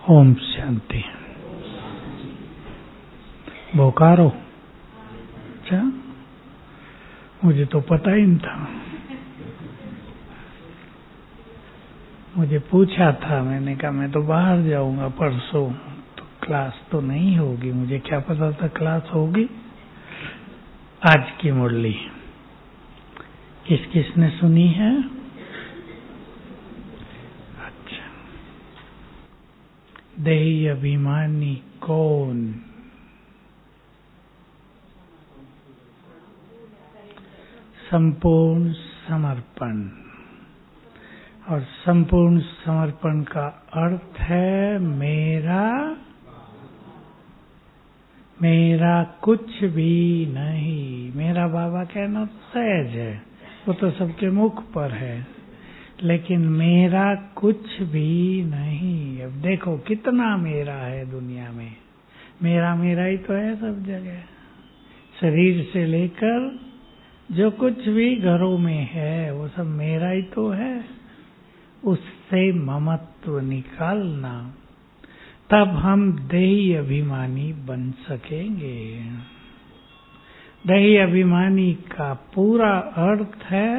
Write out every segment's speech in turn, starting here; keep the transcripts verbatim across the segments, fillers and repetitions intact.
ओम शांति। बोकारो? अच्छा, मुझे तो पता ही नहीं था। मुझे पूछा था, मैंने कहा मैं तो बाहर जाऊंगा परसों, तो क्लास तो नहीं होगी। मुझे क्या पता था क्लास होगी। आज की मुरली किस किसने सुनी है? अच्छा, देही अभिमानी कौन? संपूर्ण समर्पण। और संपूर्ण समर्पण का अर्थ है मेरा मेरा कुछ भी नहीं। मेरा बाबा कहना सहज है, वो तो सबके मुख पर है, लेकिन मेरा कुछ भी नहीं। अब देखो कितना मेरा है दुनिया में। मेरा मेरा ही तो है सब जगह। शरीर से लेकर जो कुछ भी घरों में है वो सब मेरा ही तो है। उससे ममत्व निकालना, तब हम देही अभिमानी बन सकेंगे। देही अभिमानी का पूरा अर्थ है,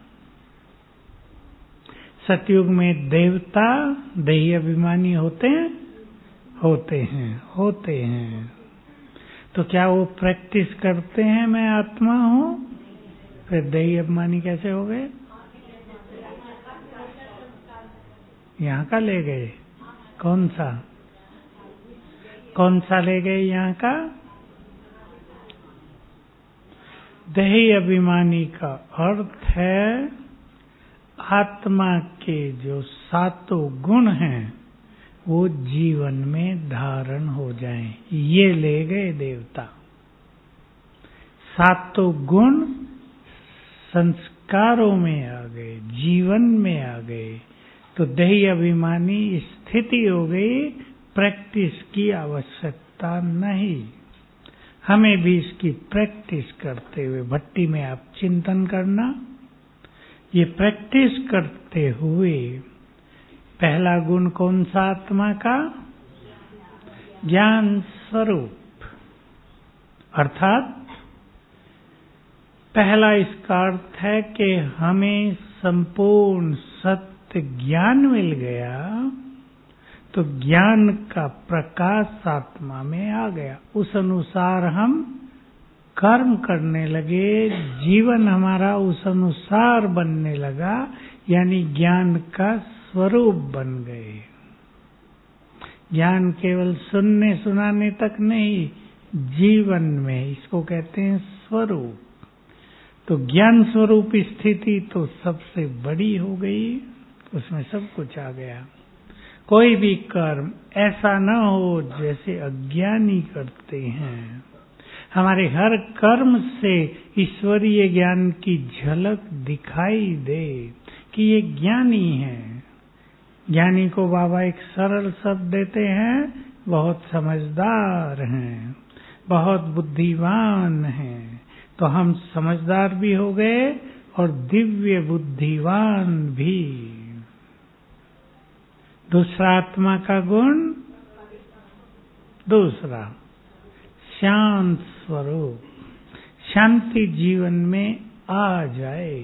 सतयुग में देवता देही अभिमानी होते हैं होते हैं होते हैं तो क्या वो प्रैक्टिस करते हैं मैं आत्मा हूँ? फिर देही अभिमानी कैसे हो गए? यहाँ का ले गए? कौन सा कौन सा ले गए यहाँ का? देही अभिमानी का अर्थ है आत्मा के जो सातों गुण हैं वो जीवन में धारण हो जाएं, ये ले गए देवता। सातों गुण संस्कारों में आ गए, जीवन में आ गए, तो देही अभिमानी स्थिति हो गई। प्रैक्टिस की आवश्यकता नहीं। हमें भी इसकी प्रैक्टिस करते हुए, भट्टी में आप चिंतन करना, ये प्रैक्टिस करते हुए पहला गुण कौन सा आत्मा का? ज्ञान स्वरूप। अर्थात पहला इसका अर्थ है कि हमें संपूर्ण सत्य ज्ञान मिल गया, तो ज्ञान का प्रकाश आत्मा में आ गया। उस अनुसार हम कर्म करने लगे, जीवन हमारा उस अनुसार बनने लगा, यानी ज्ञान का स्वरूप बन गए। ज्ञान केवल सुनने सुनाने तक नहीं, जीवन में, इसको कहते हैं स्वरूप। तो ज्ञान स्वरूप स्थिति तो सबसे बड़ी हो गई, उसमें सब कुछ आ गया। कोई भी कर्म ऐसा न हो जैसे अज्ञानी करते हैं। हमारे हर कर्म से ईश्वरीय ज्ञान की झलक दिखाई दे कि ये ज्ञानी है। ज्ञानी को बाबा एक सरल शब्द देते हैं, बहुत समझदार हैं, बहुत बुद्धिमान हैं। तो हम समझदार भी हो गए और दिव्य बुद्धिमान भी। दूसरा आत्मा का गुण, दूसरा शांत स्वरूप। शांति जीवन में आ जाए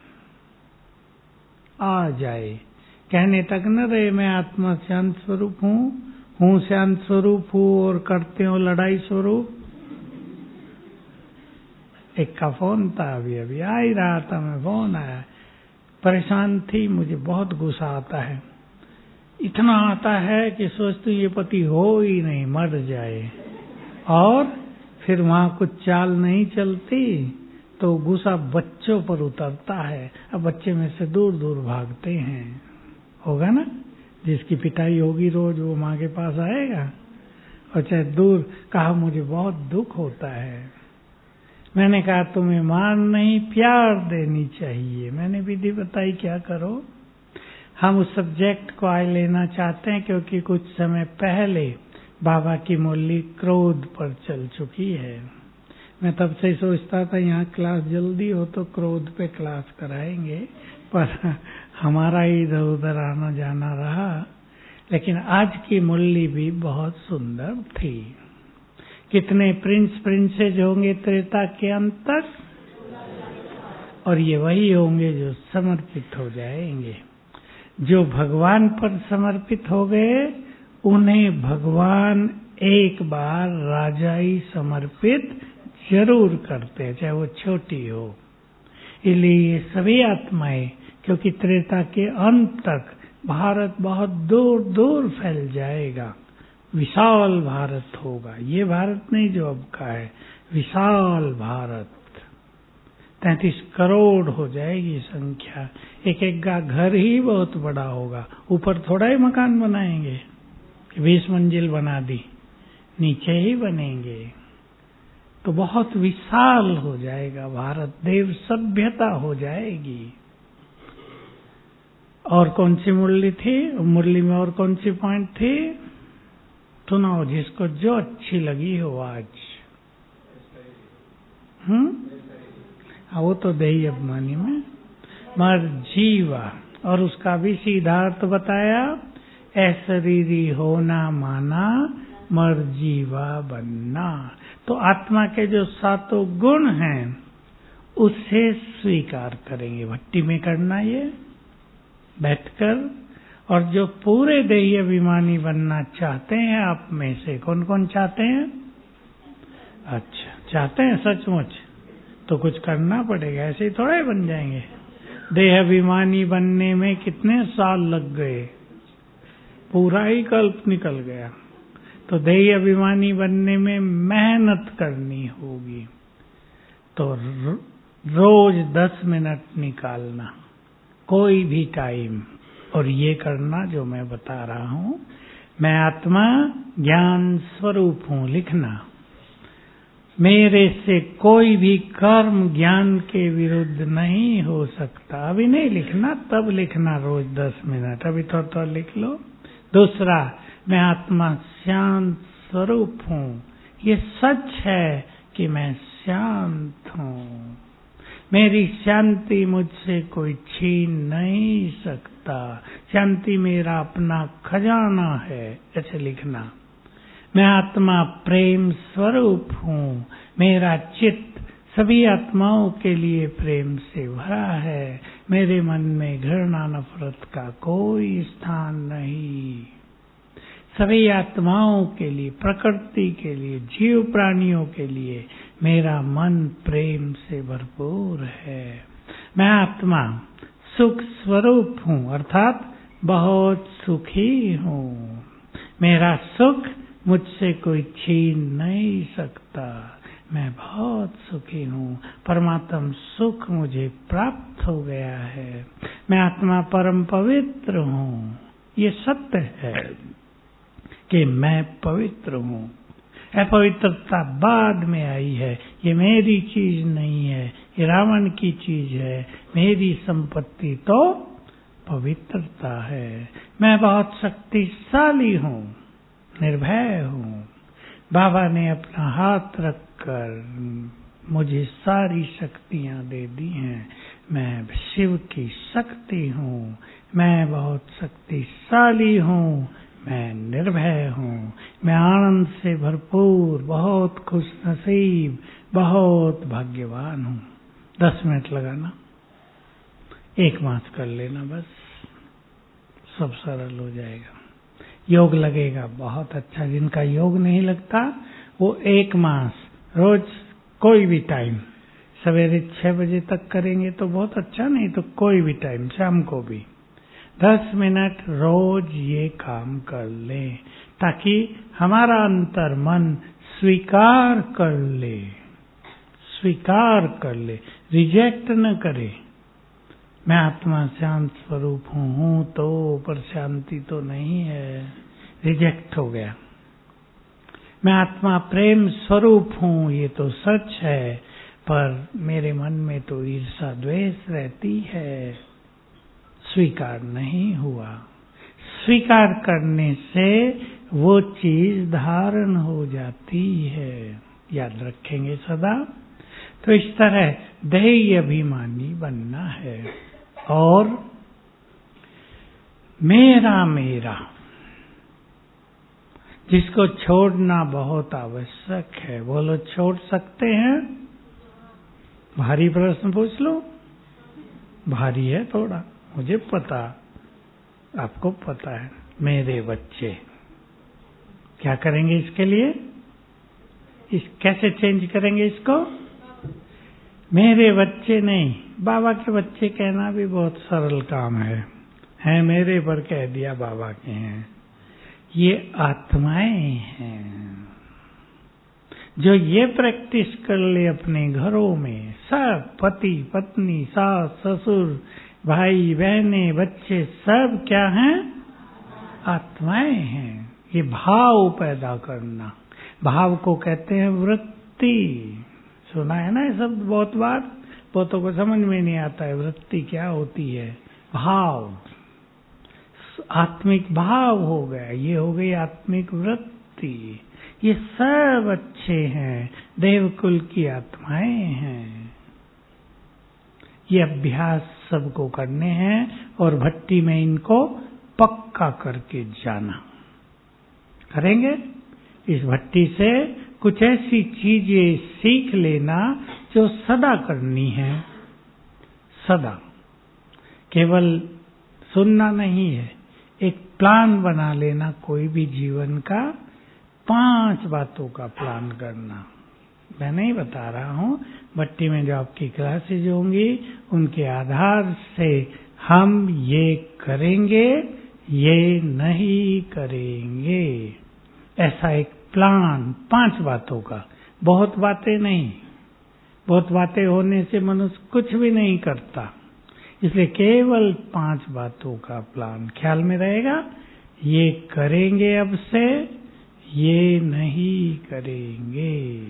आ जाए कहने तक न रहे मैं आत्मा शांत स्वरूप हूँ, हूँ शांत स्वरूप हूँ और करते हो लड़ाई स्वरूप। एक का फोन था, अभी अभी आ ही रहा था, मैं फोन आया, परेशान थी, मुझे बहुत गुस्सा आता है। इतना आता है कि सोचती हूँ ये पति हो ही नहीं, मर जाए। और फिर वहाँ कुछ चाल नहीं चलती तो गुस्सा बच्चों पर उतरता है। अब बच्चे में से दूर दूर भागते हैं। होगा ना, जिसकी पिटाई होगी रोज वो माँ के पास आएगा। और चाहे दूर, कहा मुझे बहुत दुख होता है। मैंने कहा तुम्हें मार नहीं प्यार देनी चाहिए। मैंने विधि बताई क्या करो। हम उस सब्जेक्ट को आज लेना चाहते हैं क्योंकि कुछ समय पहले बाबा की मुरली क्रोध पर चल चुकी है। मैं तब से सोचता था यहाँ क्लास जल्दी हो तो क्रोध पे क्लास कराएंगे, पर हमारा ही इधर उधर आना जाना रहा। लेकिन आज की मुरली भी बहुत सुंदर थी। कितने प्रिंस प्रिंसेज होंगे त्रेता के अंत तक, और ये वही होंगे जो समर्पित हो जाएंगे। जो भगवान पर समर्पित हो गए उन्हें भगवान एक बार राजाई समर्पित जरूर करते हैं, चाहे वो छोटी हो। इसलिए ये सभी आत्माएं, क्योंकि त्रेता के अंत तक भारत बहुत दूर दूर फैल जाएगा, विशाल भारत होगा। ये भारत नहीं जो अब का है, विशाल भारत। तैंतीस करोड़ हो जाएगी संख्या। एक एक का घर ही बहुत बड़ा होगा। ऊपर थोड़ा ही मकान बनाएंगे कि बीस मंजिल बना दी, नीचे ही बनेंगे। तो बहुत विशाल हो जाएगा भारत, देव सभ्यता हो जाएगी। और कौन सी मुरली थी? मुरली में और कौन सी पॉइंट थी? सुनाओ जिसको जो अच्छी लगी हो आज। हम्म हाँ, वो तो दही अभिमानी में मर जीवा, और उसका भी सीधा अर्थ बताया, ऐशरीरी होना माना मर जीवा बनना। तो आत्मा के जो सातों गुण हैं उसे स्वीकार करेंगे। भट्टी में करना ये बैठकर। और जो पूरे देही अभिमानी बनना चाहते हैं आप में से, कौन कौन चाहते हैं? अच्छा, चाहते हैं सचमुच? तो कुछ करना पड़ेगा, ऐसे ही थोड़ा ही बन जाएंगे। देह अभिमानी बनने में कितने साल लग गए, पूरा ही कल्प निकल गया। तो देह अभिमानी बनने में मेहनत करनी होगी। तो रोज दस मिनट निकालना, कोई भी टाइम, और ये करना जो मैं बता रहा हूं, मैं आत्मा ज्ञान स्वरूप हूं, लिखना। मेरे से कोई भी कर्म ज्ञान के विरुद्ध नहीं हो सकता। अभी नहीं लिखना, तब लिखना रोज दस मिनट। अभी थोड़ा थोड़ा लिख लो। दूसरा, मैं आत्मा शांत स्वरूप हूं। ये सच है कि मैं शांत हूं। मेरी शांति मुझसे कोई छीन नहीं सकता। शांति मेरा अपना खजाना है, ऐसे लिखना। मैं आत्मा प्रेम स्वरूप हूँ। मेरा चित्त सभी आत्माओं के लिए प्रेम से भरा है। मेरे मन में घृणा नफरत का कोई स्थान नहीं। सभी आत्माओं के लिए, प्रकृति के लिए, जीव प्राणियों के लिए मेरा मन प्रेम से भरपूर है। मैं आत्मा सुख स्वरूप हूँ, अर्थात बहुत सुखी हूँ। मेरा सुख मुझसे कोई छीन नहीं सकता। मैं बहुत सुखी हूँ। परमात्म सुख मुझे प्राप्त हो गया है। मैं आत्मा परम पवित्र हूँ। ये सत्य है कि मैं पवित्र हूँ। अपवित्रता बाद में आई है। ये मेरी चीज नहीं है, ये रावण की चीज है। मेरी संपत्ति तो पवित्रता है। मैं बहुत शक्तिशाली हूँ, निर्भय हूँ। बाबा ने अपना हाथ रखकर मुझे सारी शक्तियाँ दे दी हैं। मैं शिव की शक्ति हूँ। मैं बहुत शक्तिशाली हूँ। मैं निर्भय हूँ। मैं आनंद से भरपूर, बहुत खुश नसीब, बहुत भाग्यवान हूँ। दस मिनट लगाना, एक मास कर लेना, बस सब सरल हो जाएगा। योग लगेगा बहुत अच्छा। जिनका योग नहीं लगता वो एक मास रोज कोई भी टाइम, सवेरे छह बजे तक करेंगे तो बहुत अच्छा, नहीं तो कोई भी टाइम, शाम को भी दस मिनट रोज ये काम कर ले, ताकि हमारा अंतर मन स्वीकार कर ले, स्वीकार कर ले, रिजेक्ट न करे। मैं आत्मा शांत स्वरूप हूँ हूँ तो पर शांति तो नहीं है, रिजेक्ट हो गया। मैं आत्मा प्रेम स्वरूप हूँ, ये तो सच है, पर मेरे मन में तो ईर्षा द्वेष रहती है, स्वीकार नहीं हुआ। स्वीकार करने से वो चीज धारण हो जाती है, याद रखेंगे सदा। तो इस तरह देही अभिमानी बनना है। और मेरा मेरा जिसको छोड़ना बहुत आवश्यक है। बोलो, छोड़ सकते हैं? भारी प्रश्न पूछ लो। भारी है थोड़ा, मुझे पता, आपको पता है। मेरे बच्चे, क्या करेंगे इसके लिए? इस कैसे चेंज करेंगे इसको? मेरे बच्चे नहीं, बाबा के बच्चे कहना भी बहुत सरल काम है। हैं मेरे पर कह दिया बाबा के हैं। ये आत्माएं हैं जो ये प्रैक्टिस कर ले अपने घरों में। सब पति पत्नी, सास ससुर, भाई बहनें, बच्चे, सब क्या हैं? आत्माएं हैं। ये भाव पैदा करना, भाव को कहते हैं वृत्ति। सुना है ना ये शब्द बहुत बार, बहुतों को समझ में नहीं आता है वृत्ति क्या होती है। भाव, आत्मिक भाव हो गया, ये हो गई आत्मिक वृत्ति। ये सब अच्छे हैं, देवकुल की आत्माएं हैं। ये अभ्यास सबको करने हैं और भट्टी में इनको पक्का करके जाना। करेंगे? इस भट्टी से कुछ ऐसी चीजें सीख लेना जो सदा करनी है। सदा, केवल सुनना नहीं है, एक प्लान बना लेना कोई भी जीवन का। पांच बातों का प्लान करना। मैं नहीं बता रहा हूं, भट्टी में जो आपकी क्लासेज होंगी उनके आधार से हम ये करेंगे, ये नहीं करेंगे, ऐसा एक प्लान पांच बातों का। बहुत बातें नहीं, बहुत बातें होने से मनुष्य कुछ भी नहीं करता, इसलिए केवल पांच बातों का प्लान ख्याल में रहेगा। ये करेंगे अब से, ये नहीं करेंगे।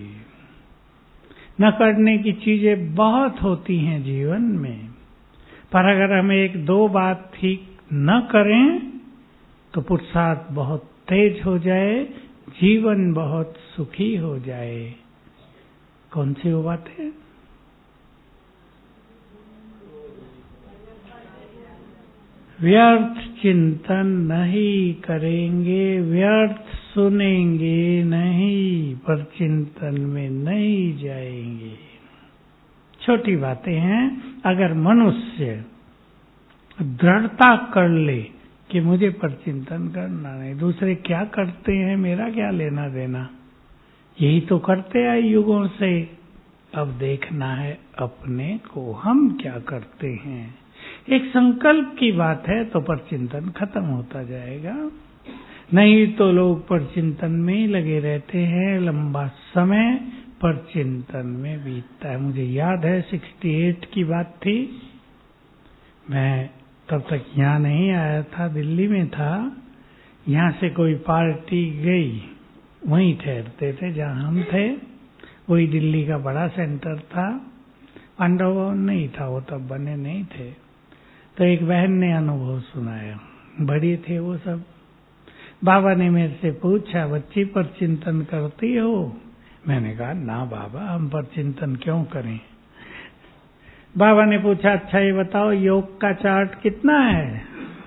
न करने की चीजें बहुत होती हैं जीवन में, पर अगर हम एक दो बात ठीक न करें तो पुरुषार्थ बहुत तेज हो जाए, जीवन बहुत सुखी हो जाए। कौन सी वो बात है? व्यर्थ चिंतन नहीं करेंगे, व्यर्थ सुनेंगे नहीं, पर चिंतन में नहीं जाएंगे। छोटी बातें हैं। अगर मनुष्य दृढ़ता कर ले कि मुझे पर चिंतन करना नहीं, दूसरे क्या करते हैं मेरा क्या लेना देना, यही तो करते आए युगों से। अब देखना है अपने को, हम क्या करते हैं। एक संकल्प की बात है तो पर चिंतन खत्म होता जाएगा, नहीं तो लोग पर चिंतन में ही लगे रहते हैं। लंबा समय पर चिंतन में बीतता है। मुझे याद है अड़सठ की बात थी, मैं तब तक यहाँ नहीं आया था, दिल्ली में था। यहाँ से कोई पार्टी गई, वहीं ठहरते थे जहाँ हम थे, वही दिल्ली का बड़ा सेंटर था। पांडव भवन नहीं था, वो तब बने नहीं थे। तो एक बहन ने अनुभव सुनाया, बड़ी थे वो सब। बाबा ने मेरे से पूछा, बच्ची पर चिंतन करती हो? मैंने कहा ना बाबा, हम पर चिंतन क्यों करें। बाबा ने पूछा, अच्छा ये बताओ योग का चार्ट कितना है?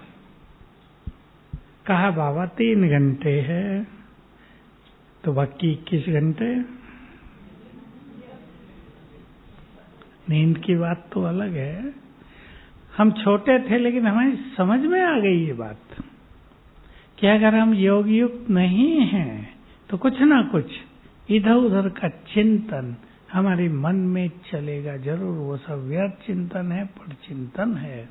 कहा बाबा तीन घंटे है। तो बाकी इक्कीस घंटे नींद की बात तो अलग है। हम छोटे थे लेकिन हमें समझ में आ गई ये बात कि अगर हम योग युक्त नहीं हैं तो कुछ ना कुछ इधर उधर का चिंतन हमारे मन में चलेगा जरूर। वो सब व्यर्थ चिंतन है, पर चिंतन है।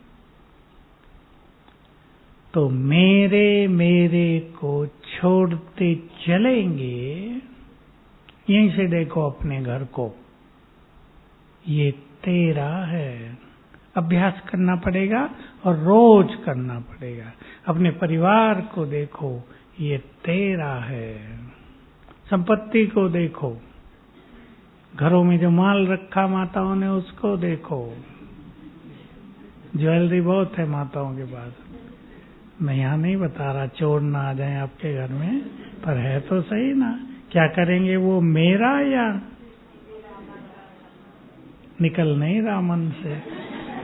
तो मेरे मेरे को छोड़ते चलेंगे। यहीं से देखो अपने घर को, ये तेरा है। अभ्यास करना पड़ेगा और रोज करना पड़ेगा। अपने परिवार को देखो, ये तेरा है। संपत्ति को देखो, घरों में जो माल रखा माताओं ने उसको देखो। ज्वेलरी बहुत है माताओं के पास, मैं यहाँ नहीं बता रहा चोर ना आ जाए आपके घर में, पर है तो सही ना। क्या करेंगे वो, मेरा या निकल नहीं रहा मन से,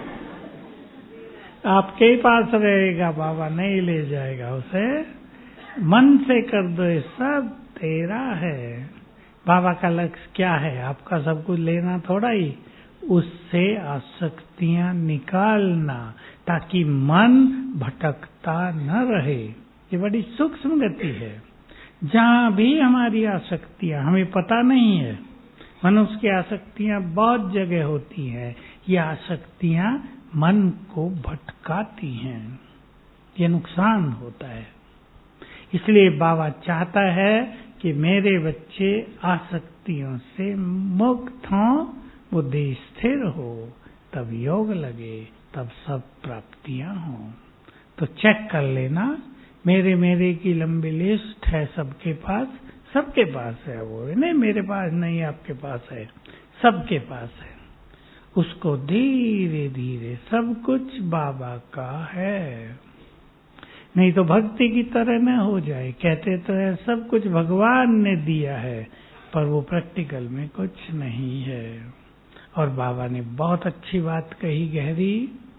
आपके ही पास रहेगा, बाबा नहीं ले जाएगा उसे। मन से कर दो, ये सब तेरा है। बाबा का लक्ष्य क्या है? आपका सब कुछ लेना थोड़ा ही, उससे आसक्तियां निकालना, ताकि मन भटकता न रहे। ये बड़ी सूक्ष्म गति है। जहां भी हमारी आसक्तियां, हमें पता नहीं है, मनुष्य की आसक्तियां बहुत जगह होती हैं। ये आसक्तियां मन को भटकाती हैं, ये नुकसान होता है। इसलिए बाबा चाहता है कि मेरे बच्चे आसक्तियों से मुक्त हों, बुद्धि स्थिर हो, तब योग लगे, तब सब प्राप्तियां हों। तो चेक कर लेना, मेरे मेरे की लंबी लिस्ट है सबके पास, सबके पास है वो, नहीं मेरे पास नहीं, आपके पास है, सबके पास है। उसको धीरे धीरे, सब कुछ बाबा का है, नहीं तो भक्ति की तरह न हो जाए। कहते तो है सब कुछ भगवान ने दिया है, पर वो प्रैक्टिकल में कुछ नहीं है। और बाबा ने बहुत अच्छी बात कही, गहरी,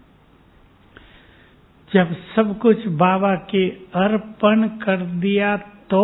जब सब कुछ बाबा के अर्पण कर दिया तो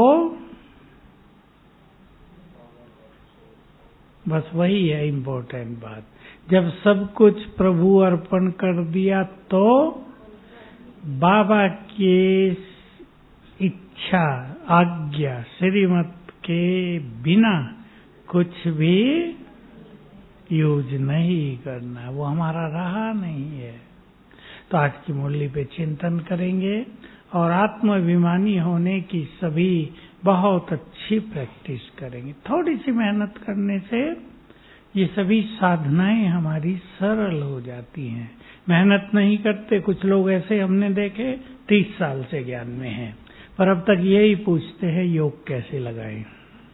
बस वही है इम्पोर्टेंट बात। जब सब कुछ प्रभु अर्पण कर दिया तो बाबा के इच्छा, आज्ञा, श्रीमत के बिना कुछ भी यूज नहीं करना, वो हमारा रहा नहीं है। तो आज की मुरली पे चिंतन करेंगे और आत्माभिमानी होने की सभी बहुत अच्छी प्रैक्टिस करेंगे। थोड़ी सी मेहनत करने से ये सभी साधनाएं हमारी सरल हो जाती हैं। मेहनत नहीं करते कुछ लोग ऐसे हमने देखे, तीस साल से ज्ञान में हैं, पर अब तक यही पूछते हैं योग कैसे लगाएं।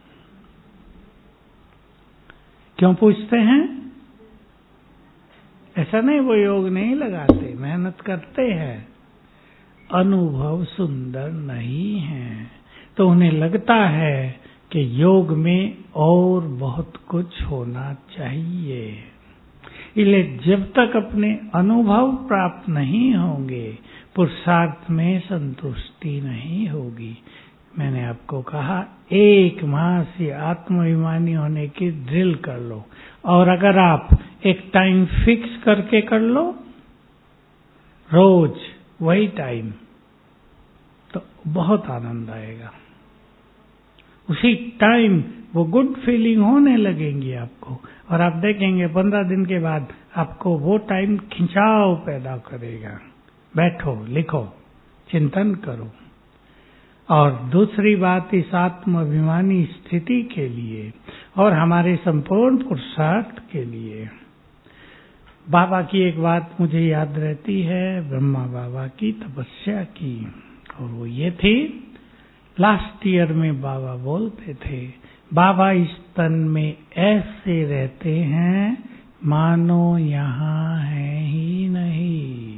क्यों पूछते हैं? ऐसा नहीं वो योग नहीं लगाते, मेहनत करते हैं, अनुभव सुंदर नहीं है, तो उन्हें लगता है कि योग में और बहुत कुछ होना चाहिए। इसलिए जब तक अपने अनुभव प्राप्त नहीं होंगे, पुरुषार्थ में संतुष्टि नहीं होगी। मैंने आपको कहा एक माह से आत्माभिमानी होने की ड्रिल कर लो, और अगर आप एक टाइम फिक्स करके कर लो, रोज वही टाइम, तो बहुत आनंद आएगा। उसी टाइम वो गुड फीलिंग होने लगेंगी आपको, और आप देखेंगे पंद्रह दिन के बाद आपको वो टाइम खिंचाव पैदा करेगा। बैठो, लिखो, चिंतन करो। और दूसरी बात, इस आत्माभिमानी स्थिति के लिए और हमारे संपूर्ण पुरुषार्थ के लिए बाबा की एक बात मुझे याद रहती है, ब्रह्मा बाबा की तपस्या की, और वो ये थी, लास्ट ईयर में बाबा बोलते थे, बाबा इस तन में ऐसे रहते हैं मानो यहाँ है ही नहीं।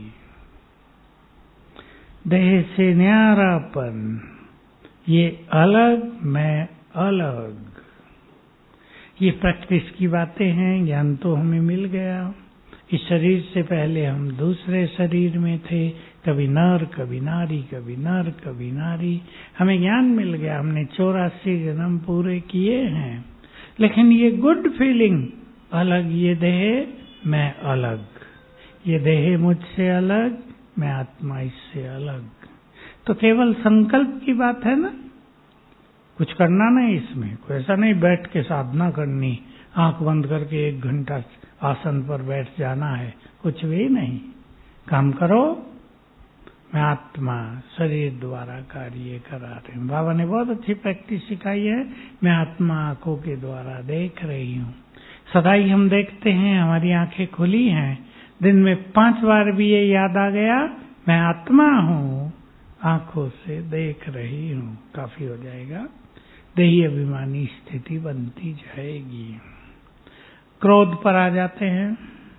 देह से न्यारापन, ये अलग, मैं अलग। ये प्रैक्टिस की बातें हैं, ज्ञान तो हमें मिल गया। इस शरीर से पहले हम दूसरे शरीर में थे, कभी नर कभी नारी, कभी नर कभी नारी। हमें ज्ञान मिल गया, हमने चौरासी जन्म पूरे किए हैं, लेकिन ये गुड फीलिंग अलग, ये देह मैं अलग, ये देह मुझसे अलग, मैं आत्मा इससे अलग। तो केवल संकल्प की बात है ना, कुछ करना नहीं इसमें, कोई ऐसा नहीं बैठ के साधना करनी, आंख बंद करके एक घंटा आसन पर बैठ जाना है, कुछ भी नहीं। काम करो, मैं आत्मा शरीर द्वारा कार्य करा रही हूँ। बाबा ने बहुत अच्छी प्रैक्टिस सिखाई है, मैं आत्मा आंखों के द्वारा देख रही हूँ। सदाई हम देखते हैं, हमारी आंखें खुली हैं, दिन में पांच बार भी ये याद आ गया, मैं आत्मा हूँ, आंखों से देख रही हूँ, काफी हो जाएगा। देही अभिमानी स्थिति बनती जाएगी। क्रोध पर आ जाते हैं,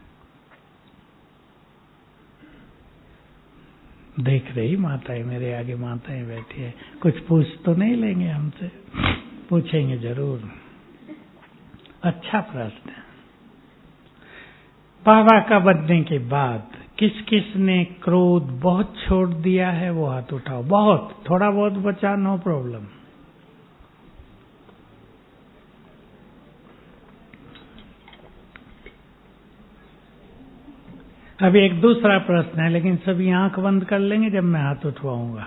देख रही माताएं, मेरे आगे माताएं बैठी है, कुछ पूछ तो नहीं लेंगे हमसे? पूछेंगे जरूर। अच्छा प्रश्न। बाबा का बनने के बाद किस किस ने क्रोध बहुत छोड़ दिया है वो हाथ उठाओ। बहुत, थोड़ा बहुत बचा, नो प्रॉब्लम। अभी एक दूसरा प्रश्न है, लेकिन सभी आंख बंद कर लेंगे जब मैं हाथ उठवाऊंगा।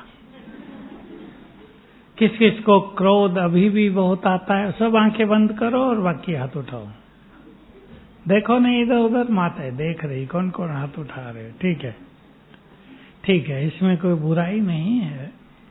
किस किस को क्रोध अभी भी बहुत आता है? सब आंखें बंद करो और बाकी हाथ उठाओ। देखो नहीं इधर उधर, माताएं देख रही कौन कौन हाथ उठा रहे। ठीक है, ठीक है, इसमें कोई बुराई नहीं है।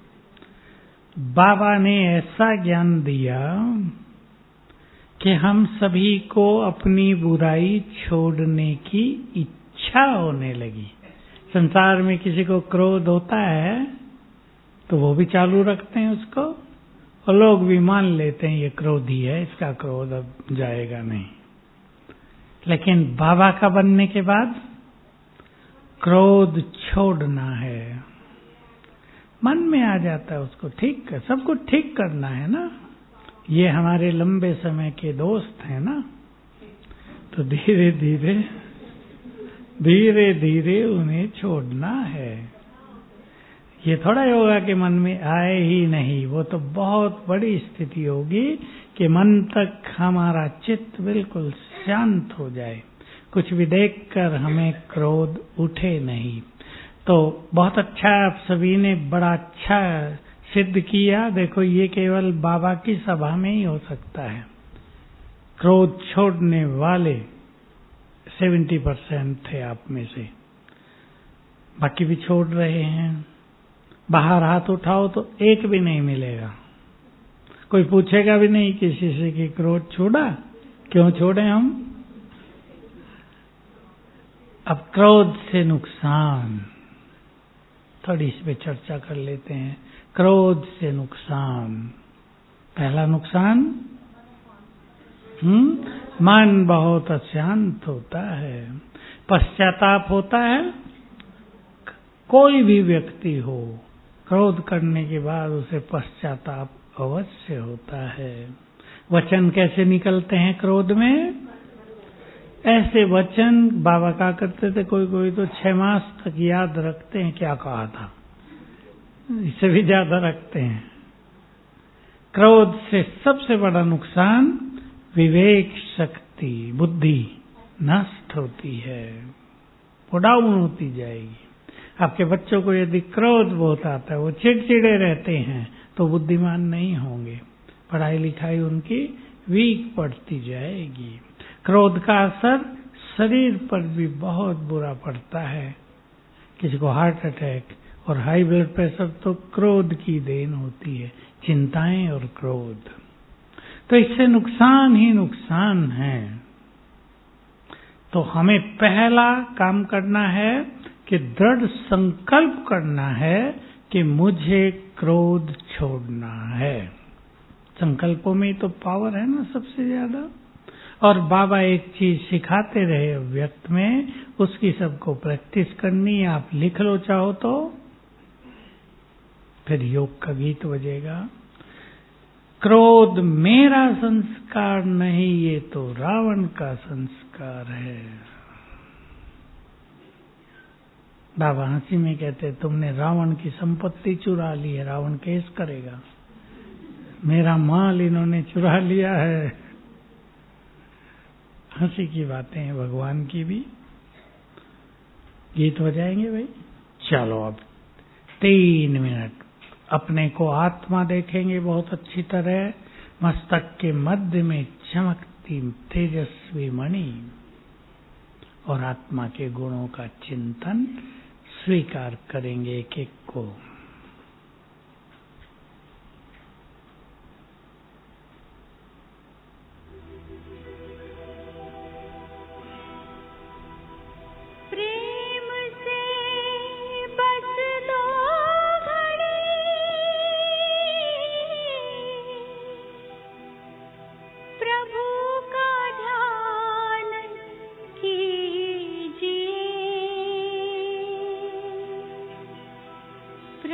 बाबा ने ऐसा ज्ञान दिया कि हम सभी को अपनी बुराई छोड़ने की इच्छा होने लगी। संसार में किसी को क्रोध होता है तो वो भी चालू रखते हैं उसको, और लोग भी मान लेते हैं ये क्रोधी है, इसका क्रोध अब जाएगा नहीं। लेकिन बाबा का बनने के बाद क्रोध छोड़ना है। मन में आ जाता है उसको ठीक कर, सब कुछ ठीक करना है ना। ये हमारे लंबे समय के दोस्त हैं ना, तो धीरे धीरे धीरे धीरे उन्हें छोड़ना है। ये थोड़ा होगा कि मन में आए ही नहीं, वो तो बहुत बड़ी स्थिति होगी कि मन तक हमारा चित्त बिल्कुल शांत हो जाए, कुछ भी देखकर हमें क्रोध उठे नहीं। तो बहुत अच्छा, आप सभी ने बड़ा अच्छा सिद्ध किया। देखो ये केवल बाबा की सभा में ही हो सकता है। क्रोध छोड़ने वाले सेवेंटी परसेंट थे आप में से, बाकी भी छोड़ रहे हैं। बाहर हाथ उठाओ तो एक भी नहीं मिलेगा, कोई पूछेगा भी नहीं किसी से कि क्रोध छोड़ा, क्यों छोड़े हम। अब क्रोध से नुकसान, थोड़ी इस पे चर्चा कर लेते हैं। क्रोध से नुकसान, पहला नुकसान, हम्म मन बहुत अशांत होता है, पश्चाताप होता है। कोई भी व्यक्ति हो, क्रोध करने के बाद उसे पश्चाताप अवश्य होता है। वचन कैसे निकलते हैं क्रोध में? ऐसे वचन बाबा का करते थे, कोई कोई तो छह मास तक याद रखते हैं क्या कहा था, इससे भी ज्यादा रखते हैं। क्रोध से सबसे बड़ा नुकसान विवेक शक्ति, बुद्धि नष्ट होती है, वो डाउन होती जाएगी। आपके बच्चों को यदि क्रोध बहुत आता है, वो चिड़चिड़े रहते हैं, तो बुद्धिमान नहीं होंगे, पढ़ाई लिखाई उनकी वीक पड़ती जाएगी। क्रोध का असर शरीर पर भी बहुत बुरा पड़ता है। किसी को हार्ट अटैक और हाई ब्लड प्रेशर तो क्रोध की देन होती है, चिंताएं और क्रोध। तो इससे नुकसान ही नुकसान है। तो हमें पहला काम करना है कि दृढ़ संकल्प करना है कि मुझे क्रोध छोड़ना है। संकल्पों में तो पावर है ना सबसे ज्यादा। और बाबा एक चीज सिखाते रहे व्यक्त में, उसकी सबको प्रैक्टिस करनी है। आप लिख लो चाहो तो, फिर योग का गीत बजेगा। क्रोध मेरा संस्कार नहीं, ये तो रावण का संस्कार है। बाबा हंसी में कहते, तुमने रावण की संपत्ति चुरा ली है, रावण केस करेगा। मेरा माल इन्होंने चुरा लिया है। हंसी की बातें हैं भगवान की भी। गीत हो जाएंगे भाई। चलो अब तीन मिनट अपने को आत्मा देखेंगे बहुत अच्छी तरह। मस्तक के मध्य में चमकती तेजस्वी मणि, और आत्मा के गुणों का चिंतन स्वीकार करेंगे एक एक को। प्रभु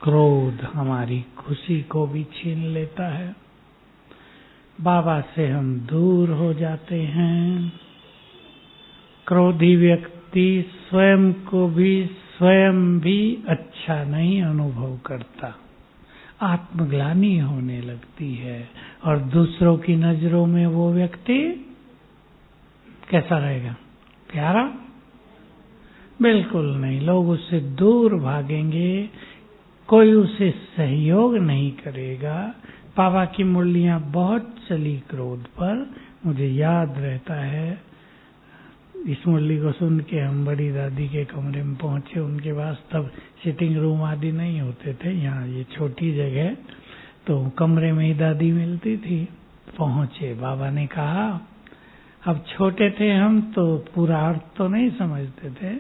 क्रोध हमारी खुशी को भी छीन लेता है। बाबा से हम दूर हो जाते हैं। क्रोधी व्यक्ति स्वयं को भी स्वयं भी अच्छा नहीं अनुभव करता, आत्मग्लानि होने लगती है और दूसरों की नजरों में वो व्यक्ति कैसा रहेगा? प्यारा? बिल्कुल नहीं। लोग उससे दूर भागेंगे, कोई उसे सहयोग नहीं करेगा। बाबा की मुरलियां बहुत चली क्रोध पर। मुझे याद रहता है, इस मुरली को सुन के हम बड़ी दादी के कमरे में पहुंचे। उनके पास तब सिटिंग रूम आदि नहीं होते थे, यहाँ ये छोटी जगह, तो कमरे में ही दादी मिलती थी। पहुंचे, बाबा ने कहा, अब छोटे थे हम तो पूरा अर्थ तो नहीं समझते थे,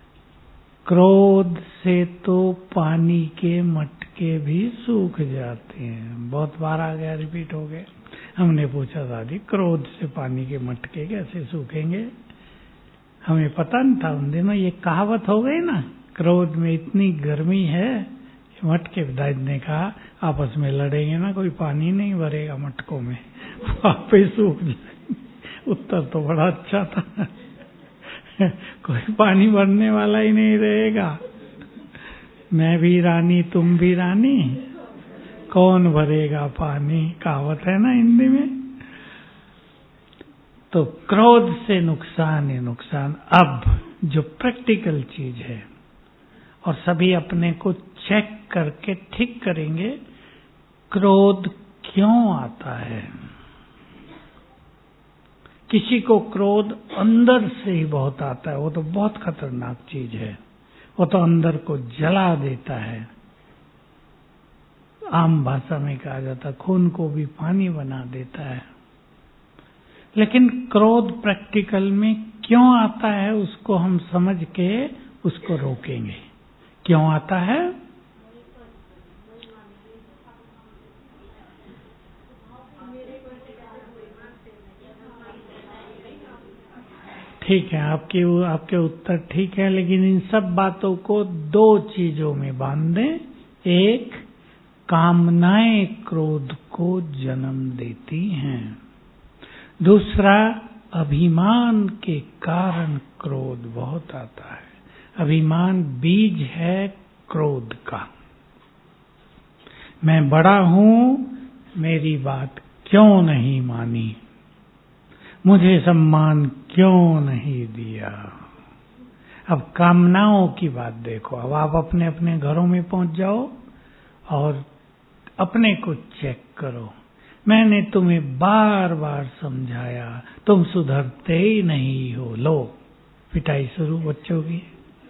क्रोध से तो पानी के मटके भी सूख जाते हैं। बहुत बार आ गया, रिपीट हो गए। हमने पूछा, दादी क्रोध से पानी के मटके कैसे सूखेंगे? हमें पता नहीं था उन दिनों, ये कहावत हो गई ना, क्रोध में इतनी गर्मी है कि मटके। दादी ने कहा, आपस में लड़ेंगे ना, कोई पानी नहीं भरेगा मटकों में, वापस सूख जाएंगे। उत्तर तो बड़ा अच्छा था, कोई पानी भरने वाला ही नहीं रहेगा। मैं भी रानी तुम भी रानी, कौन भरेगा पानी, कहावत है ना हिंदी में। तो क्रोध से नुकसान ही नुकसान। अब जो प्रैक्टिकल चीज है, और सभी अपने को चेक करके ठीक करेंगे, क्रोध क्यों आता है? किसी को क्रोध अंदर से ही बहुत आता है, वो तो बहुत खतरनाक चीज है, वो तो अंदर को जला देता है। आम भाषा में कहा जाता है, खून को भी पानी बना देता है। लेकिन क्रोध प्रैक्टिकल में क्यों आता है, उसको हम समझ के उसको रोकेंगे। क्यों आता है? ठीक है, आपके आपके उत्तर ठीक है, लेकिन इन सब बातों को दो चीजों में बांध दें। एक, कामनाएं क्रोध को जन्म देती हैं। दूसरा, अभिमान के कारण क्रोध बहुत आता है। अभिमान बीज है क्रोध का। मैं बड़ा हूं, मेरी बात क्यों नहीं मानी, मुझे सम्मान क्यों नहीं दिया। अब कामनाओं की बात देखो। अब आप अपने अपने घरों में पहुंच जाओ और अपने को चेक करो। मैंने तुम्हें बार बार समझाया, तुम सुधरते ही नहीं हो। लो, पिटाई शुरू बच्चों की।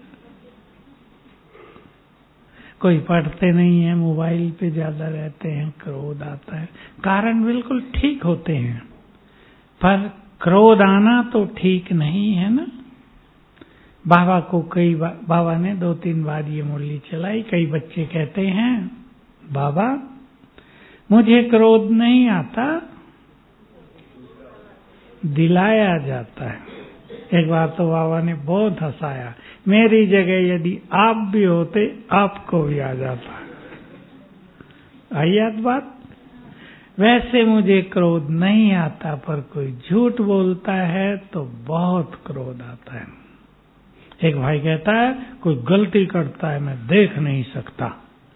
कोई पढ़ते नहीं है, मोबाइल पे ज्यादा रहते हैं, क्रोध आता है। कारण बिल्कुल ठीक होते हैं, पर क्रोध आना तो ठीक नहीं है ना। बाबा को कई बार, बाबा ने दो तीन बार ये मुरली चलाई। कई बच्चे कहते हैं, बाबा मुझे क्रोध नहीं आता, दिलाया जाता है। एक बार तो बाबा ने बहुत हंसाया, मेरी जगह यदि आप भी होते आपको भी आ जाता। आई याद बात? वैसे मुझे क्रोध नहीं आता, पर कोई झूठ बोलता है तो बहुत क्रोध आता है। एक भाई कहता है, कोई गलती करता है मैं देख नहीं सकता।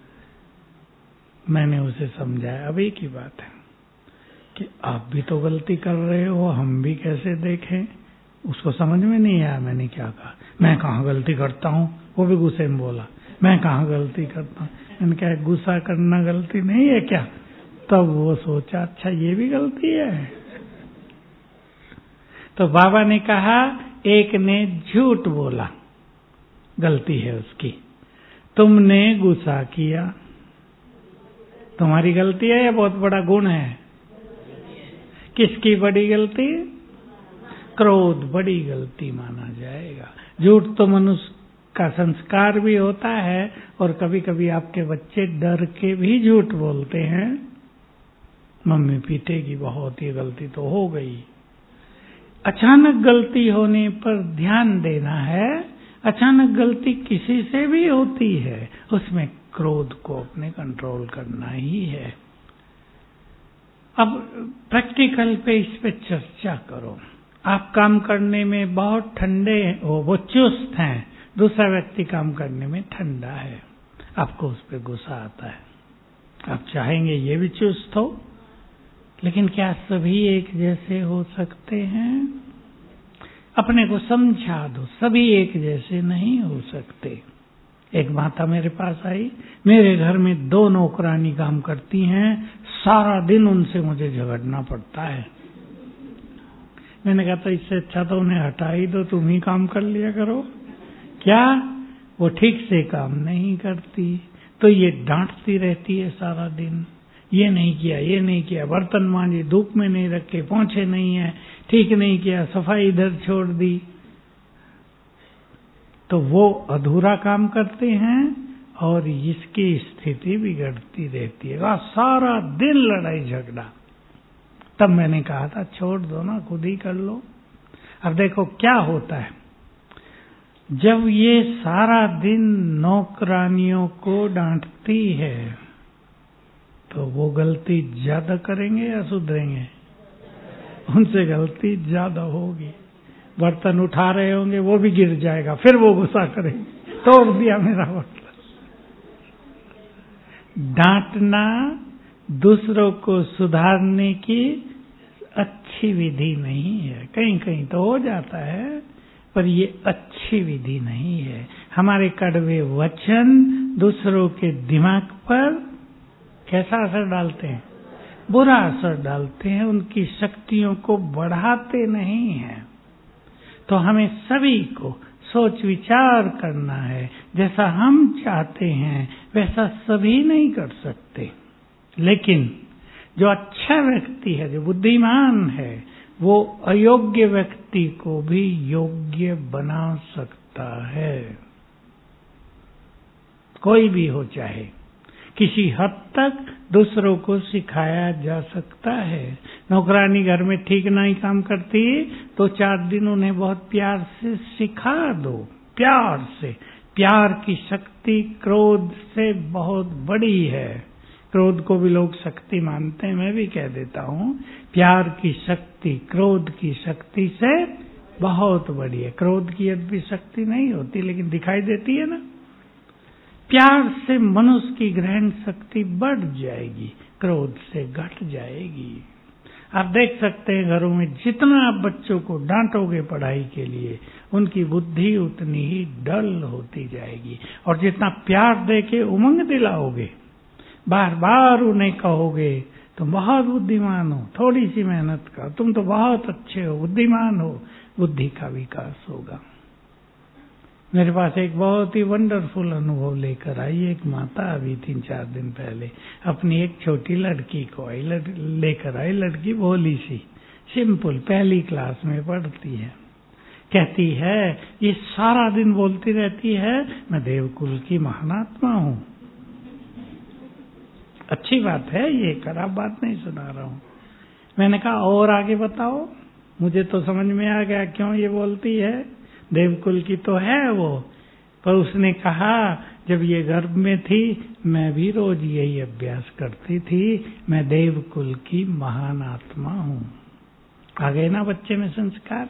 मैंने उसे समझाया, अभी की बात है, कि आप भी तो गलती कर रहे हो, हम भी कैसे देखें। उसको समझ में नहीं आया मैंने क्या कहा। मैं कहाँ गलती करता हूँ? वो भी गुस्से में बोला, मैं कहाँ गलती करता हूँ। मैंने कहा, गुस्सा करना गलती नहीं है क्या? तब वो सोचा, अच्छा ये भी गलती है। तो बाबा ने कहा, एक ने झूठ बोला, गलती है उसकी। तुमने गुस्सा किया, तुम्हारी गलती है या बहुत बड़ा गुण है? किसकी बड़ी गलती? क्रोध बड़ी गलती माना जाएगा। झूठ तो मनुष्य का संस्कार भी होता है, और कभी कभी आपके बच्चे डर के भी झूठ बोलते हैं। मम्मी पीटेगी बहुत, ये गलती तो हो गई। अचानक गलती होने पर ध्यान देना है। अचानक गलती किसी से भी होती है, उसमें क्रोध को अपने कंट्रोल करना ही है। अब प्रैक्टिकल पे इस पे चर्चा करो। आप काम करने में बहुत ठंडे हो, वो चुस्त हैं, दूसरा व्यक्ति काम करने में ठंडा है, आपको उस पर गुस्सा आता है। आप चाहेंगे ये भी चुस्त हो, लेकिन क्या सभी एक जैसे हो सकते हैं? अपने को समझा दो, सभी एक जैसे नहीं हो सकते। एक माता मेरे पास आई, मेरे घर में दो नौकरानी काम करती हैं, सारा दिन उनसे मुझे झगड़ना पड़ता है। मैंने कहा तो इससे अच्छा तो उन्हें हटा ही दो, तुम ही काम कर लिया करो। क्या? वो ठीक से काम नहीं करती, तो ये डांटती रहती है सारा दिन, ये नहीं किया, ये नहीं किया, बर्तन मांजे, धूप में नहीं रखे, पोंछे नहीं है, ठीक नहीं किया, सफाई इधर छोड़ दी। तो वो अधूरा काम करते हैं और इसकी स्थिति बिगड़ती रहती है। वह सारा दिन लड़ाई झगड़ा। तब मैंने कहा था छोड़ दो ना, खुद ही कर लो। अब देखो क्या होता है, जब ये सारा दिन नौकरानियों को डांटती है तो वो गलती ज्यादा करेंगे या सुधरेंगे? उनसे गलती ज्यादा होगी। बर्तन उठा रहे होंगे, वो भी गिर जाएगा, फिर वो गुस्सा करेंगे, तोड़ दिया मेरा बर्तन। डांटना दूसरों को सुधारने की अच्छी विधि नहीं है। कहीं कहीं तो हो जाता है, पर ये अच्छी विधि नहीं है। हमारे कड़वे वचन दूसरों के दिमाग पर कैसा असर डालते हैं? बुरा असर डालते हैं, उनकी शक्तियों को बढ़ाते नहीं हैं। तो हमें सभी को सोच विचार करना है, जैसा हम चाहते हैं वैसा सभी नहीं कर सकते, लेकिन जो अच्छा व्यक्ति है, जो बुद्धिमान है, वो अयोग्य व्यक्ति को भी योग्य बना सकता है। कोई भी हो, चाहे किसी हद तक दूसरों को सिखाया जा सकता है। नौकरानी घर में ठीक नहीं काम करती तो चार दिन उन्हें बहुत प्यार से सिखा दो, प्यार से। प्यार की शक्ति क्रोध से बहुत बड़ी है। क्रोध को भी लोग शक्ति मानते हैं, मैं भी कह देता हूँ प्यार की शक्ति क्रोध की शक्ति से बहुत बड़ी है। क्रोध की यद्यपि शक्ति नहीं होती, लेकिन दिखाई देती है ना। प्यार से मनुष्य की ग्रहण शक्ति बढ़ जाएगी, क्रोध से घट जाएगी। आप देख सकते हैं घरों में जितना आप बच्चों को डांटोगे पढ़ाई के लिए, उनकी बुद्धि उतनी ही डल होती जाएगी। और जितना प्यार देके उमंग दिलाओगे, बार बार उन्हें कहोगे तुम बहुत बुद्धिमान हो, थोड़ी सी मेहनत करो, तुम तो बहुत अच्छे हो, बुद्धिमान हो, बुद्धि का विकास होगा। मेरे पास एक बहुत ही वंडरफुल अनुभव लेकर आई एक माता, अभी तीन चार दिन पहले अपनी एक छोटी लड़की को आई लेकर आई। लड़की भोली सी, सिंपल, पहली क्लास में पढ़ती है। कहती है, ये सारा दिन बोलती रहती है मैं देवकुल की महानात्मा हूँ। अच्छी बात है, ये खराब बात नहीं सुना रहा हूँ। मैंने कहा और आगे बताओ, मुझे तो समझ में आ गया क्यों ये बोलती है, देवकुल की तो है वो। पर उसने कहा जब ये गर्भ में थी मैं भी रोज यही अभ्यास करती थी, मैं देवकुल की महान आत्मा हूँ। आ गए ना बच्चे में संस्कार।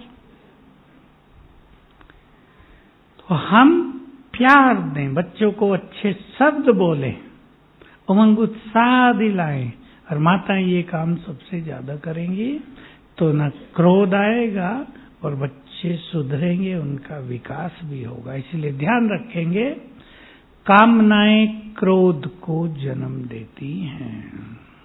तो हम प्यार दें, बच्चों को अच्छे शब्द बोलें, उमंग उत्साह दिलाएं, और माताएं ये काम सबसे ज्यादा करेंगी तो न क्रोध आएगा और बच्चे सुधरेंगे, उनका विकास भी होगा। इसलिए ध्यान रखेंगे, कामनाएं क्रोध को जन्म देती हैं।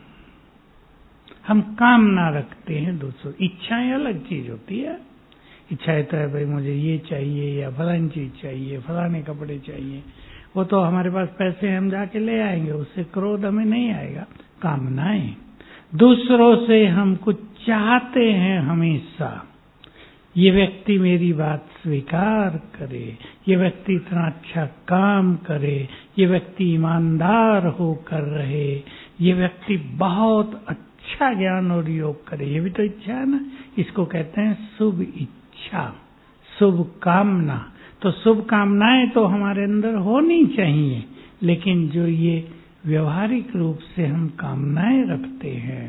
हम कामना रखते हैं दूसरों, इच्छाएं अलग चीज होती है। इच्छाएं तो है भाई मुझे ये चाहिए या फलानी चीज चाहिए, फलाने कपड़े चाहिए, वो तो हमारे पास पैसे हम जाके ले आएंगे, उससे क्रोध हमें नहीं आएगा। कामनाएं दूसरों से हम कुछ चाहते हैं हमेशा, ये व्यक्ति मेरी बात स्वीकार करे, ये व्यक्ति इतना अच्छा काम करे, ये व्यक्ति ईमानदार होकर रहे, ये व्यक्ति बहुत अच्छा ज्ञान और योग करे, ये भी तो इच्छा है ना। इसको कहते हैं शुभ इच्छा, शुभ कामना। तो शुभ कामनाएं तो हमारे अंदर होनी चाहिए, लेकिन जो ये व्यवहारिक रूप से हम कामनाएं रखते हैं,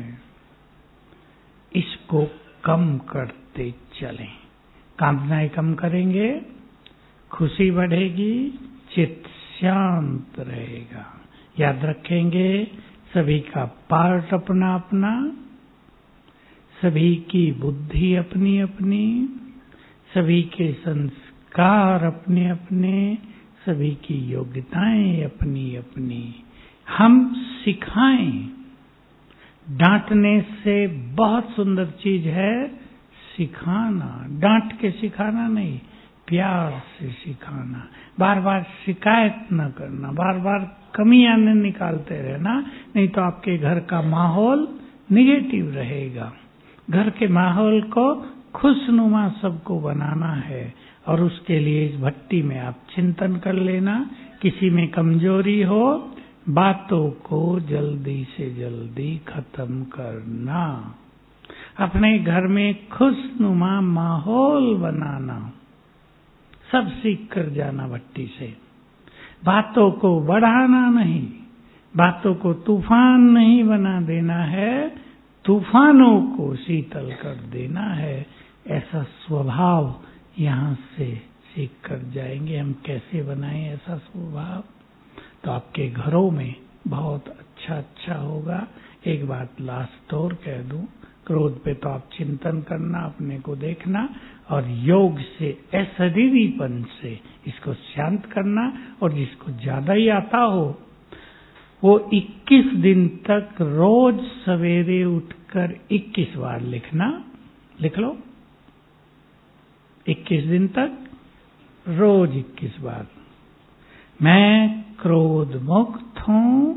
इसको कम करते चलें। कामनाएं कम करेंगे, खुशी बढ़ेगी, चित्त शांत रहेगा। याद रखेंगे, सभी का पार्ट अपना अपना, सभी की बुद्धि अपनी अपनी, सभी के संस्कार अपने अपने, सभी की योग्यताएं अपनी अपनी। हम सिखाएं। डांटने से बहुत सुंदर चीज है सिखाना, डांट के सिखाना नहीं, प्यार से सिखाना। बार बार शिकायत न करना, बार बार कमियां न निकालते रहना, नहीं तो आपके घर का माहौल निगेटिव रहेगा। घर के माहौल को खुशनुमा सबको बनाना है, और उसके लिए इस भट्टी में आप चिंतन कर लेना। किसी में कमजोरी हो, बातों को जल्दी से जल्दी खत्म करना। अपने घर में खुशनुमा माहौल बनाना, सब सीख कर जाना भट्टी से। बातों को बढ़ाना नहीं, बातों को तूफान नहीं बना देना है, तूफानों को शीतल कर देना है। ऐसा स्वभाव यहाँ से सीख कर जाएंगे। हम कैसे बनाएं ऐसा स्वभाव? तो आपके घरों में बहुत अच्छा अच्छा होगा। एक बात लास्ट और कह दूं, क्रोध पे तो आप चिंतन करना, अपने को देखना, और योग से, अशरीरीपन से इसको शांत करना। और जिसको ज्यादा ही आता हो वो इक्कीस दिन तक रोज सवेरे उठकर इक्कीस बार लिखना। लिख लो, इक्कीस दिन तक रोज इक्कीस बार, मैं क्रोध मुक्त हूं,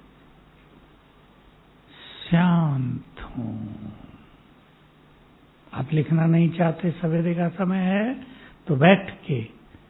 शांत हूं। आप लिखना नहीं चाहते, सवेरे का समय है, तो बैठ के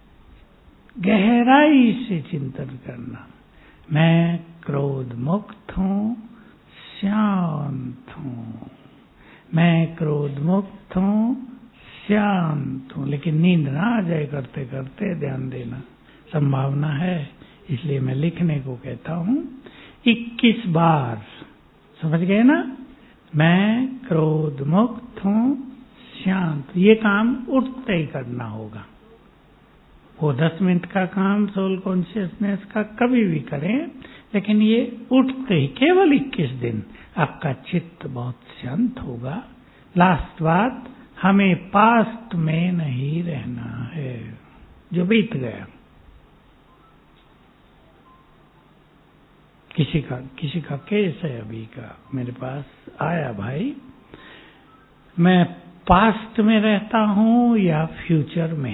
गहराई से चिंतन करना, मैं क्रोध मुक्त हूं, शांत हूं, मैं क्रोध मुक्त हूं, शांत हूं। लेकिन नींद ना आ जाए करते करते, ध्यान देना, संभावना है, इसलिए मैं लिखने को कहता हूं। इक्कीस बार, समझ गए ना? मैं क्रोध मुक्त हूं, शांत। ये काम उठते ही करना होगा। वो दस मिनट का काम सोल कॉन्शियसनेस का कभी भी करें, लेकिन ये उठते ही केवल इक्कीस दिन आपका चित्त बहुत शांत होगा। लास्ट बात, हमें पास्ट में नहीं रहना है, जो बीत गया। किसी का किसी का केस है अभी का, मेरे पास आया, भाई मैं पास्ट में रहता हूं या फ्यूचर में,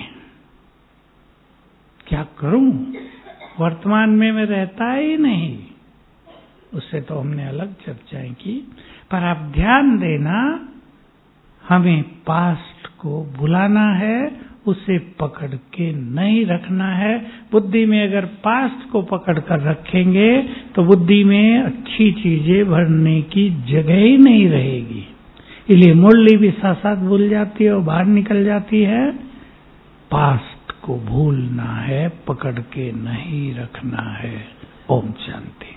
क्या करूं? वर्तमान में मैं रहता ही नहीं। उससे तो हमने अलग चर्चाएं की, पर आप ध्यान देना, हमें पास्ट को भुलाना है, उसे पकड़ के नहीं रखना है। बुद्धि में अगर पास्ट को पकड़ कर रखेंगे तो बुद्धि में अच्छी चीजें भरने की जगह ही नहीं रहेगी। इसलिए मुरली भी साथ साथ भूल जाती है और बाहर निकल जाती है। पास्ट को भूलना है, पकड़ के नहीं रखना है। ओम शांति।